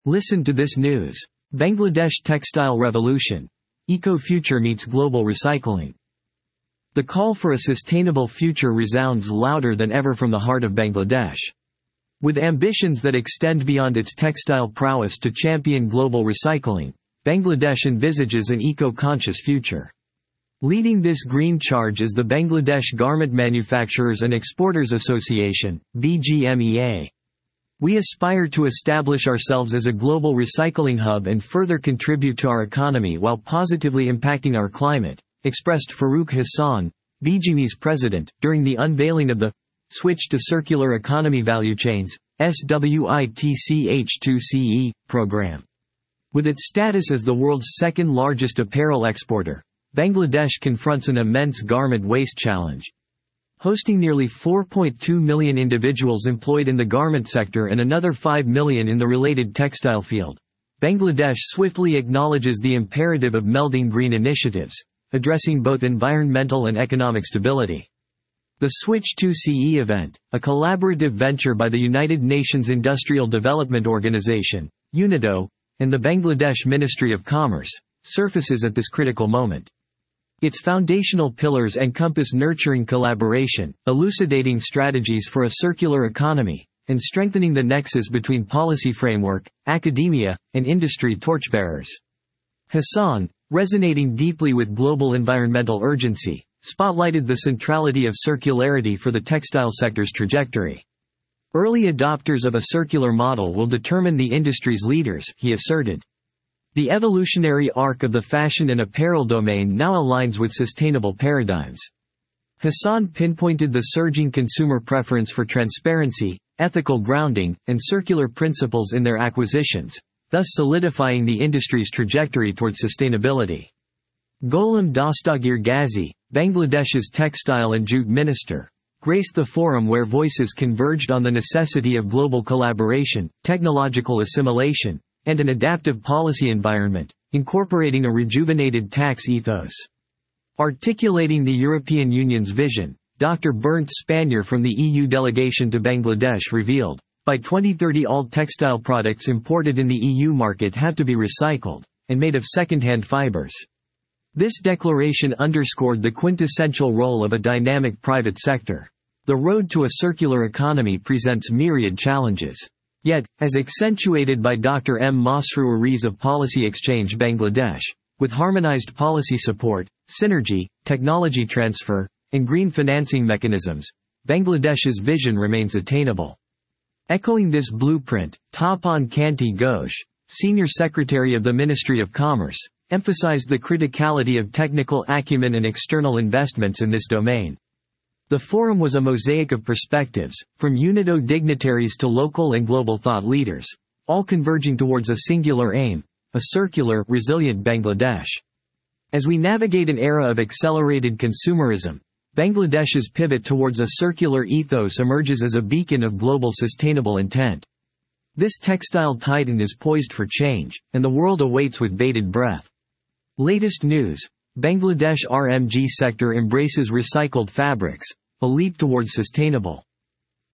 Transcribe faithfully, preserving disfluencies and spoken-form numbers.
Listen to this news. Bangladesh Textile Revolution. Eco-future meets global recycling. The call for a sustainable future resounds louder than ever from the heart of Bangladesh. With ambitions that extend beyond its textile prowess to champion global recycling, Bangladesh envisages an eco-conscious future. Leading this green charge is the Bangladesh Garment Manufacturers and Exporters Association, B G M E A. We aspire to establish ourselves as a global recycling hub and further contribute to our economy while positively impacting our climate, expressed Farooq Hassan, B G M E's president, during the unveiling of the Switch to Circular Economy Value Chains (SWITCH two C E) program. With its status as the world's second largest apparel exporter, Bangladesh confronts an immense garment waste challenge. Hosting nearly four point two million individuals employed in the garment sector and another five million in the related textile field, Bangladesh swiftly acknowledges the imperative of melding green initiatives, addressing both environmental and economic stability. The Switch two C E event, a collaborative venture by the United Nations Industrial Development Organization, UNIDO, and the Bangladesh Ministry of Commerce, surfaces at this critical moment. Its foundational pillars encompass nurturing collaboration, elucidating strategies for a circular economy, and strengthening the nexus between policy framework, academia, and industry torchbearers. Hassan, resonating deeply with global environmental urgency, spotlighted the centrality of circularity for the textile sector's trajectory. Early adopters of a circular model will determine the industry's leaders, he asserted. The evolutionary arc of the fashion and apparel domain now aligns with sustainable paradigms. Hassan pinpointed the surging consumer preference for transparency, ethical grounding, and circular principles in their acquisitions, thus solidifying the industry's trajectory towards sustainability. Gholam Dastagir Ghazi, Bangladesh's textile and jute minister, graced the forum where voices converged on the necessity of global collaboration, technological assimilation, and an adaptive policy environment, incorporating a rejuvenated tax ethos. Articulating the European Union's vision, Doctor Bernd Spanier from the E U delegation to Bangladesh revealed, by twenty thirty all textile products imported in the E U market have to be recycled, and made of second-hand fibers. This declaration underscored the quintessential role of a dynamic private sector. The road to a circular economy presents myriad challenges. Yet, as accentuated by Doctor M. Masroor Rees of Policy Exchange Bangladesh, with harmonized policy support, synergy, technology transfer, and green financing mechanisms, Bangladesh's vision remains attainable. Echoing this blueprint, Tapan Kanti Ghosh, Senior Secretary of the Ministry of Commerce, emphasized the criticality of technical acumen and external investments in this domain. The forum was a mosaic of perspectives, from UNIDO dignitaries to local and global thought leaders, all converging towards a singular aim: a circular, resilient Bangladesh. As we navigate an era of accelerated consumerism, Bangladesh's pivot towards a circular ethos emerges as a beacon of global sustainable intent. This textile titan is poised for change, and the world awaits with bated breath. Latest news: Bangladesh R M G sector embraces recycled fabrics, a leap towards sustainable